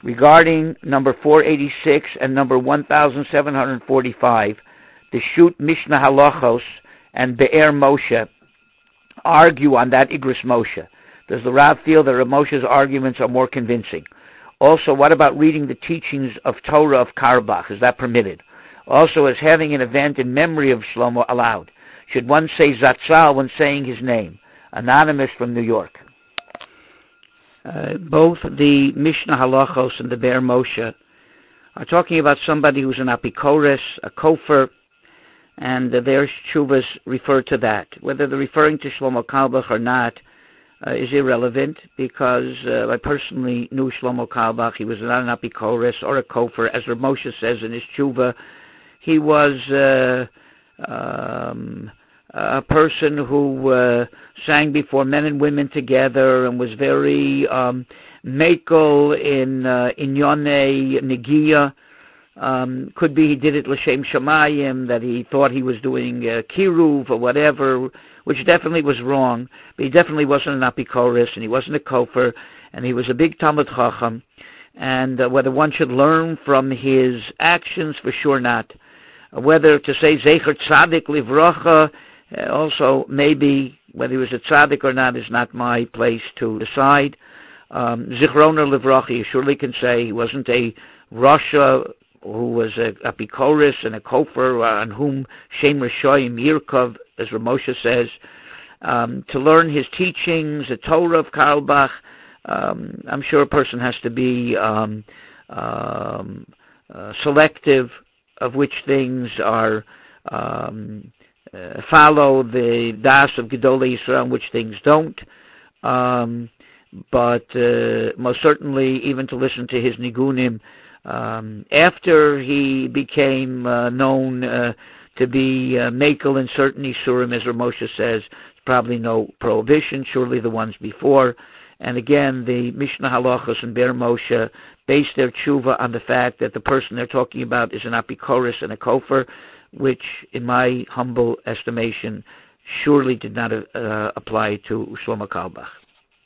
Regarding number 486 and number 1745, the Shoot Mishnah Halachos and Be'er Moshe argue on that Igros Moshe. Does the Rav feel that Rav Moshe's arguments are more convincing? Also, what about reading the teachings of Torah of Karbach? Is that permitted? Also, is having an event in memory of Shlomo allowed? Should one say Zatzal when saying his name? Anonymous from New York. Both the Mishnah Halachos and the Be'er Moshe are talking about somebody who's an apikoros, a kofer, and their shuvas refer to that. Whether they're referring to Shlomo Carlebach or not is irrelevant, because I personally knew Shlomo Carlebach. He was not an apikoros or a kofer. As Rav Moshe says in his tshuva, he was a person who sang before men and women together and was very mekel in Yonei Negiya. Could be he did it l'shem shamayim, that he thought he was doing kiruv or whatever, which definitely was wrong. But he definitely wasn't an apikoros, and he wasn't a kofer, and he was a big Talmud Chacham. And whether one should learn from his actions, for sure not. Whether to say Zecher Tzadik Livracha, also maybe whether he was a tzaddik or not is not my place to decide. Zichrona Livracha, you surely can say he wasn't a Rasha who was a apikoros and a kofer on whom Shem Rishoyim Yirkov, as Rav Moshe says. To learn his teachings, the Torah of Carlebach, I'm sure a person has to be selective of which things are follow the das of Gedolei Yisrael and which things don't. But most certainly, even to listen to his nigunim after he became known to be mekel in certain isurim, as Rav Moshe says, probably no prohibition. Surely the ones before. And again, the Mishnah Halachos and Be'er Moshe base their tshuva on the fact that the person they're talking about is an apikoros and a kofer, which, in my humble estimation, surely did not apply to Shlomo Carlebach.